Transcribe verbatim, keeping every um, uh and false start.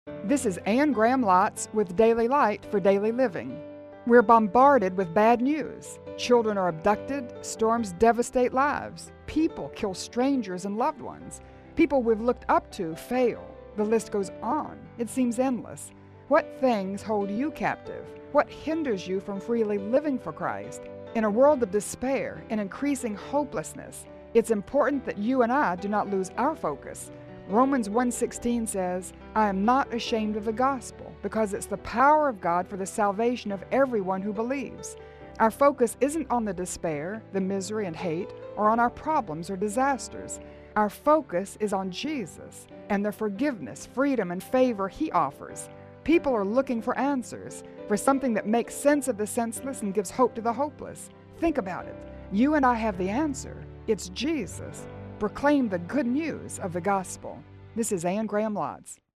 This is Anne Graham Lotz with Daily Light for Daily Living. We're bombarded with bad news. Children are abducted, storms devastate lives, people kill strangers and loved ones, people we've looked up to fail. The list goes on. It seems endless. What things hold you captive? What hinders you from freely living for Christ? In a world of despair and increasing hopelessness, it's important that you and I do not lose our focus. Romans one sixteen says, "I am not ashamed of the gospel, because it's the power of God for the salvation of everyone who believes." Our focus isn't on the despair, the misery and hate, or on our problems or disasters. Our focus is on Jesus and the forgiveness, freedom, and favor He offers. People are looking for answers, for something that makes sense of the senseless and gives hope to the hopeless. Think about it. You and I have the answer. It's Jesus. Proclaim the good news of the gospel. This is Anne Graham Lotz.